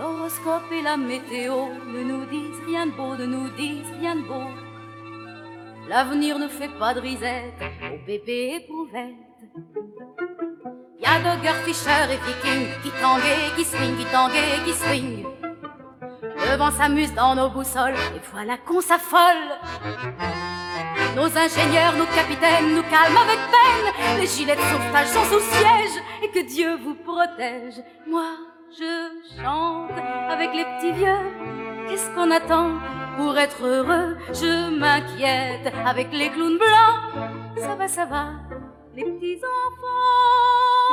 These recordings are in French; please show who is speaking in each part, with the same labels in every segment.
Speaker 1: L'horoscope et la météo ne nous disent rien de beau, ne nous disent rien de beau. L'avenir ne fait pas de risette aux bébés éprouvettes. Y'a Dogger, Fischer et Viking qui tanguent, qui swing, qui tanguent, qui swing. Le vent s'amuse dans nos boussoles et voilà qu'on s'affole. Nos ingénieurs, nos capitaines nous calment avec peine. Les gilets de sauvetage sont sous siège et que Dieu vous protège. Moi, je chante avec les petits vieux. Qu'est-ce qu'on attend pour être heureux? Je m'inquiète avec les clowns blancs. Ça va, les petits enfants.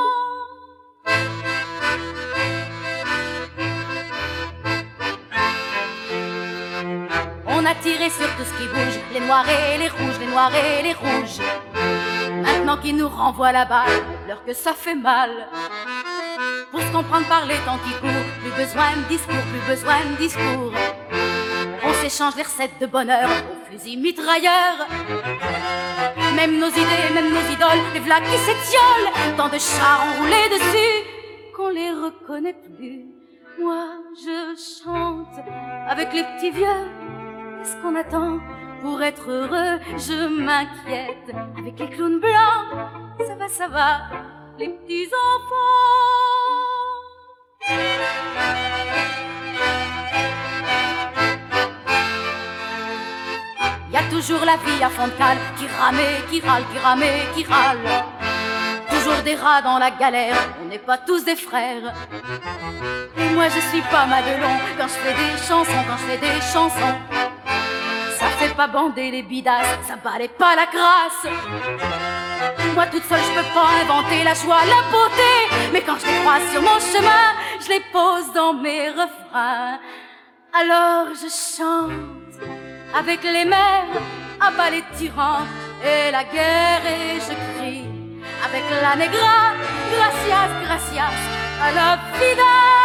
Speaker 1: On a tiré sur tout ce qui bouge, les noirs et les rouges, les noirs et les rouges. Maintenant qu'ils nous renvoient la balle, leur que ça fait mal. Pour se comprendre par les temps qui courent, plus besoin de discours, plus besoin de discours. On s'échange les recettes de bonheur au fusil mitrailleur. Même nos idées, même nos idoles, les v'là qui s'étiolent. Tant de chars enroulés dessus qu'on les reconnaît plus. Moi je chante avec les petits vieux. Qu'est-ce qu'on attend pour être heureux? Je m'inquiète avec les clowns blancs. Ça va, les petits enfants. Y a toujours la vie à fond de cale qui rame et qui râle, qui rame et qui râle. Toujours des rats dans la galère, on n'est pas tous des frères. Et moi je suis pas Madelon quand je fais des chansons, quand je fais des chansons. Ça fait pas bander les bidasses, ça balait pas la crasse. Moi toute seule je peux pas inventer la joie, la beauté. Mais quand je les croise sur mon chemin, je les pose dans mes refrains. Alors je chante avec les mers, à bas les tyrans et la guerre. Et je crie avec la négra, gracias, gracias, à la vida.